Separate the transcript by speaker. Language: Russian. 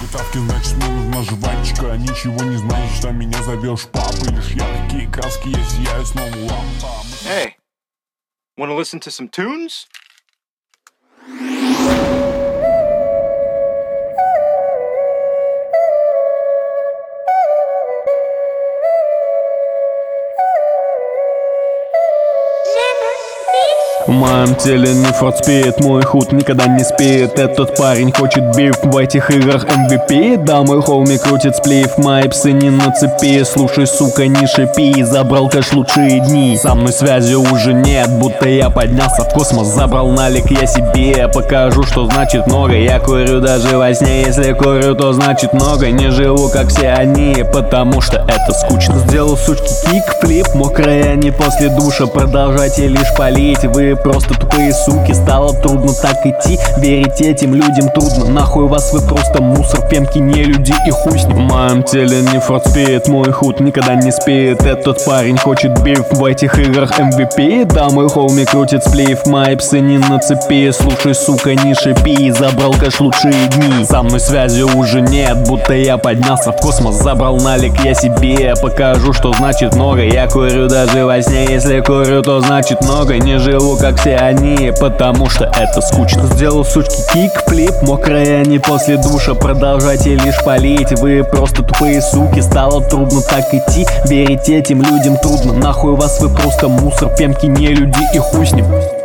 Speaker 1: Подготовки, значит, мне нужна жвачка. Ничего не знаешь, что меня зовешь папой. Лишь яркие краски, я сияю снова лампа.
Speaker 2: Hey, wanna listen to some tunes?
Speaker 3: В моем теле не форт спит, мой худ никогда не спит. Этот парень хочет биф в этих играх MVP. Да, мой хоуми крутит сплив, мои псы не на цепи. Слушай, сука, не шипи, забрал кэш лучшие дни. Со мной связи уже нет, будто я поднялся в космос. Забрал налик я себе, покажу, что значит много. Я курю даже во сне, если курю, то значит много. Не живу как все они, потому что это скучно. Сделал сучки кик-флип, мокрые они после душа. Продолжайте лишь палить, вы просто тупые суки. Стало трудно так идти, верить этим людям трудно. Нахуй вас, вы просто мусор, пемки не люди и хуй с ним. В моем теле не форт спит, мой худ никогда не спит. Этот парень хочет биф в этих играх MVP. Да, мой хоуми крутит сплив, мои псы не на цепи. Слушай, сука, не шипи, забрал кэш лучшие дни. Со мной связи уже нет, будто я поднялся в космос. Забрал налик я себе, покажу, что значит много. Я курю даже во сне, если курю, то значит много. Не живу как все они, потому что это скучно. Сделал сучки кик-флип, мокрые они после душа. Продолжайте лишь палить, вы просто тупые суки. Стало трудно так идти, верить этим людям трудно. Нахуй вас, вы просто мусор, пемки не люди и хуй с ним.